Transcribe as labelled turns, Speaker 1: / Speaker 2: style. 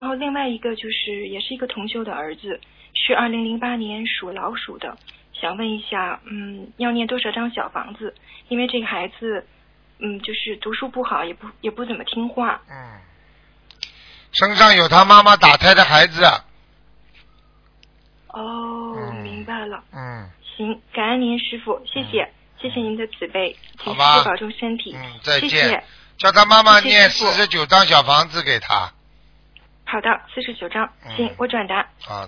Speaker 1: 后另外一个就是也是一个同修的儿子，是2008年属老鼠的，想问一下，要念多少张小房子？因为这个孩子，就是读书不好，也不怎么听话。
Speaker 2: 身上有他妈妈打胎的孩子。
Speaker 1: 哦，明白了。行，感恩您师傅，谢谢，谢谢您的慈悲，请师傅保重身体。
Speaker 2: 再见。
Speaker 1: 谢谢。
Speaker 2: 叫他妈妈念49张小房子给他。
Speaker 1: 好的，49张，行，我转达。
Speaker 2: 好。